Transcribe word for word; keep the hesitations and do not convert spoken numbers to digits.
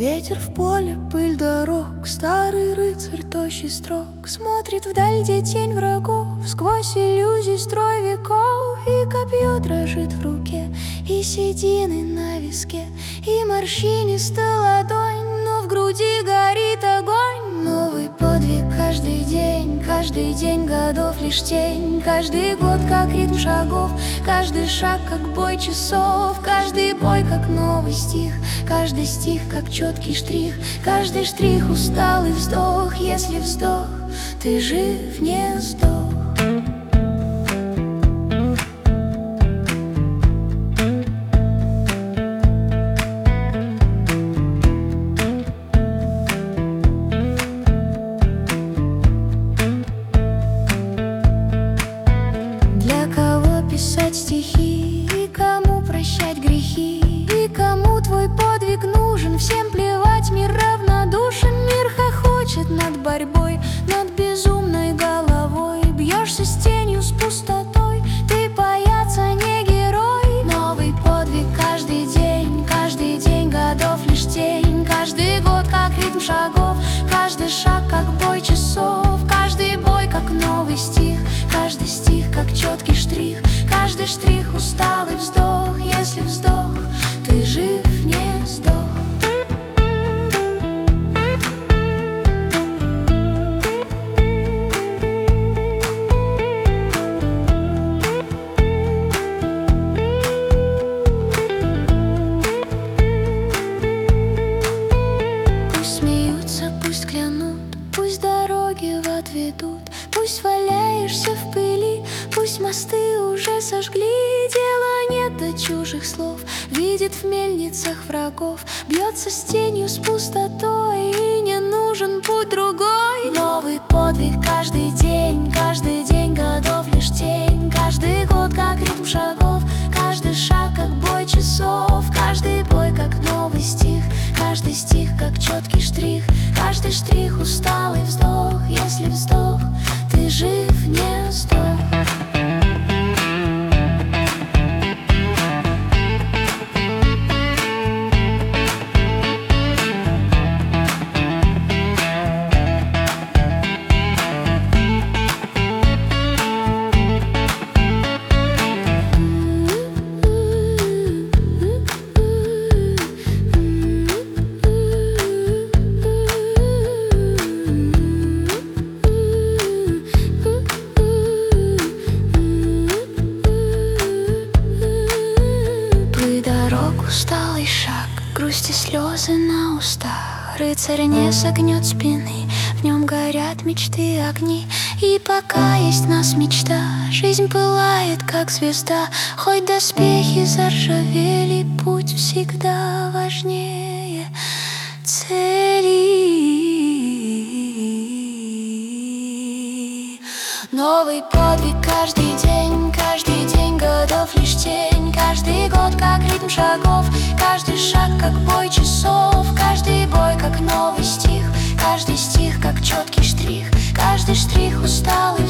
Ветер в поле, пыль дорог, старый рыцарь, тощий строг, смотрит вдаль, где тень врагов, сквозь иллюзий строй веков. И копье дрожит в руке, и седины на виске, и морщинистая ладонь, но в груди горит огонь. Новый подвиг каждый день, каждый день годов лишь тень, каждый год как ритм шагов, каждый шаг как бой часов, каждый бой как новый стих, каждый стих как четкий штрих, каждый штрих усталый вздох. Если вздох, ты жив, не сдох. Писать стихи, и кому прощать грехи, и кому твой подвиг нужен. Всем плевать, мир равнодушен, мир хохочет над борьбой, над безумной головой. Бьешься с тенью, с пустотой, ты паяться не герой. Новый подвиг каждый день, каждый день годов лишь тень, каждый год как ритм шагов, каждый шаг как бой часов, каждый бой как новый стих, каждый стих как четкий штрих, каждый штрих усталый вздох. Если вздох, ты жив, не сдох. Пусть смеются, пусть клянут, пусть дороги в ад ведут, пусть валяешься в пыли, пусть мосты уже сожгли. Дела нет до чужих слов, видит в мельницах врагов, бьется с тенью, с пустотой, и не нужен путь другой. Новый подвиг каждый день, каждый день годов лишь тень, каждый год как ритм шагов, каждый шаг как бой часов, каждый бой как новый стих, каждый стих как четкий штрих, каждый штрих усталый вздох. Если вздох, ты жив, не сдох. Усталый шаг, грусть и слезы на устах. Рыцарь не согнет спины, в нем горят мечты огни. И пока есть в нас мечта, жизнь пылает, как звезда. Хоть доспехи заржавели, путь всегда важнее цели. Новый подвиг каждый день, каждый день годов лишь тень, каждый год как ритм шагов, каждый шаг как бой часов, каждый бой как новый стих, каждый стих как четкий штрих, каждый штрих усталый